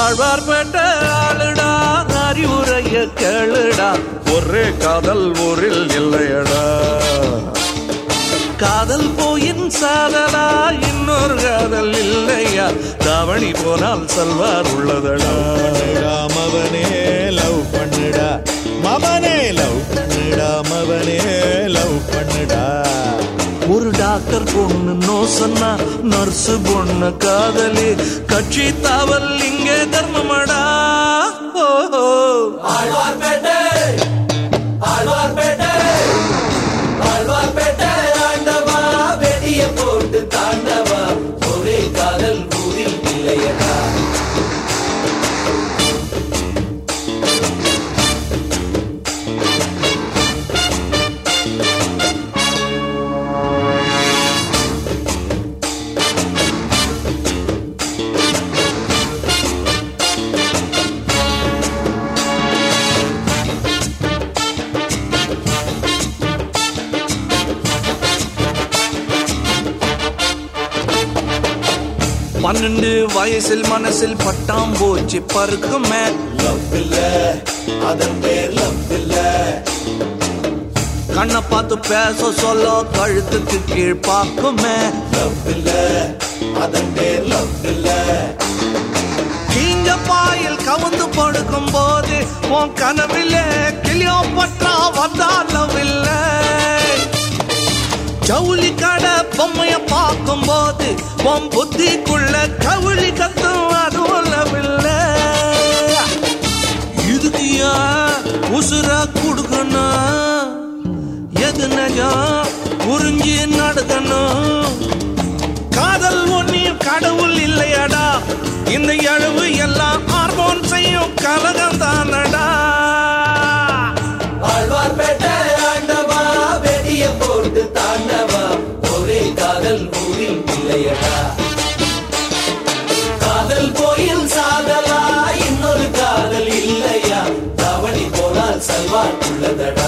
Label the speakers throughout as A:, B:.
A: ஆழ்வார்பேட்ட ஆளுடா அறிவுரைய கேளுடா ஒரே காதல் ஊரில் இல்லையடா காதல் போயின் சாதலா இன்னொரு காதல் இல்லையா தாவணி போனால் சல்வார் உள்ளதடா
B: மவனே லவ் பண்ணுடா மவனே லவ் பண்ணுடா மவனே லவ் பண்ணுடா
A: ஒரு டாக்டர் பொண்ணு நோ சொன்னா நர்ஸு பொண்ணு காதலி கட்சி தாவல் இங்கே தர்மமடா
C: ஆழ்வார்பேட்டை ஆழ்வார்பேட்டை ஆழ்வார்பேட்டை ஆண்டவா வெடிய போட்டு தாண்டவா ஒரே காதல் ஊரில் இல்லையடா
A: பன்னெண்டு வயசில் மனசில் பட்டாம் போச்சு பருக்குமே
C: லவ் இல்ல அதன் பேர் லவ் இல்ல
A: கண்ணை பார்த்து பேச சொல்ல கழுத்துக்கு கீழ் பார்க்குமே
C: லவ் இல்ல அதன் பேர் லவ் இல்ல
A: கீஞ்ச பாயில் கவுந்து படுக்கும் போது உன் கனவிலே கிளியோ பற்றா வந்தாலும் இல்லை ஜவுளி கடை பொம்மைய பார்க்கும் போது உன் புத்திக்குள்ள கவுளி கத்தும் அதுவும் இதுக்கு உசுரா கொடுக்கணும் எது நஜம் புரிஞ்சு நடக்கணும் காதல் ஒன்னியும் கடவுள் இல்லையடா இந்த எழுவு எல்லாம் ஹார்மோன் செய்யும் கலகம் தானடா
C: ஆழ்வார்பேட்டை ஆண்டவா வெடிய போட்டு தாண்டவா ஒரே காதல் ஊரில் இல்லையடா காதல் கோயில் சாதலா இன்னொரு காதல் இல்லையா தவணி போனால் சல்வார் உள்ளதடா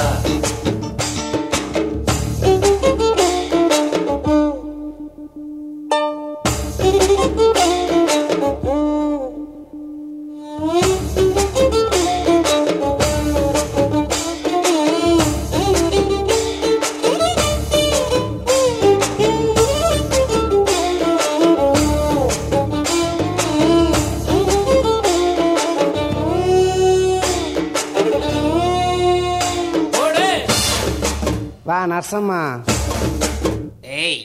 D: வா நரசம்மா
E: ஏய்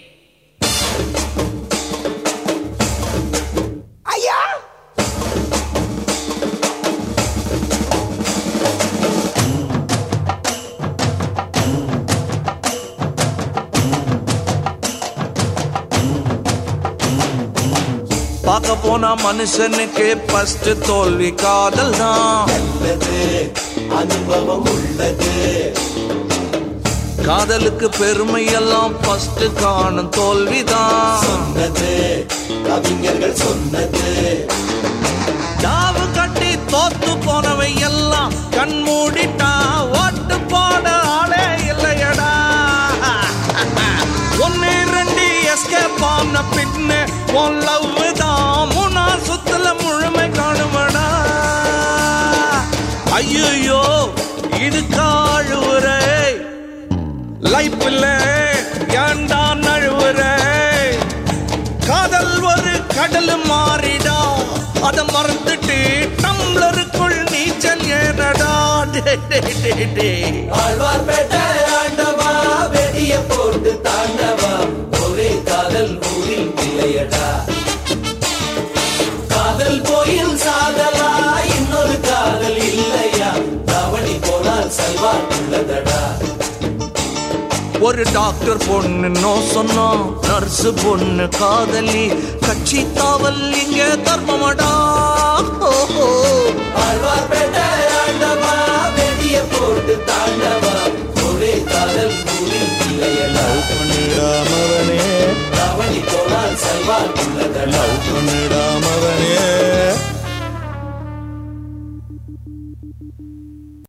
D: ஐயா
A: பார்க்க போனா மனுஷனுக்கு ஃபர்ஸ்ட் தோல்வி காதல் தான்
C: நல்லது அனுபவம் உள்ளது
A: காதலுக்கு பெருமை எல்லாம் ஃபர்ஸ்ட் காணும் தோல்விதான்
C: சொன்னது கவிஞர்கள் சொன்னது
A: தாவு கட்டி தோத்து போனவை எல்லாம் கண் மூடிட்டா ஓட்டு போட ஆளே இல்லையடா ஒன்னு ரெண்டு எஸ்கேப் ஆன பின்னு உன் லவ் தான் மூணா சுத்துல முழுமை காணுமடா ஐயோ இது காழுவுரை லைஃப்ல ஏண்டா நழுவுரை காதல் ஒரு கடல் மாறிடா அத மறந்துட்டு டம்ளருக்குள் நீச்சல் ஏறடா
C: ஆழ்வார்பேட்டை ஆண்டவா வெடிய போட்டு தாண்டவா ஒரே காதல் ஊரில் இல்லையடா காதல் கோயில் சாதலா இன்னொரு காதல் இல்லையா தவணி போனால் சல்வார் உள்ளதடா
A: ஒரு டாக்டர் பொண்ணு நோ சொன்னா நர்ஸ் பொண்ணு காதலி கட்சி தாவல் இங்க தர்மமடா
C: ஆழ்வார்பேட்டை ஆண்டவா வெடிய போட்டு தாண்டவா ஒரே காதல் ஊரில் இல்லையடா
B: மவனே
C: தவணி போனால் சல்வார் உள்ளதடா
B: மவனே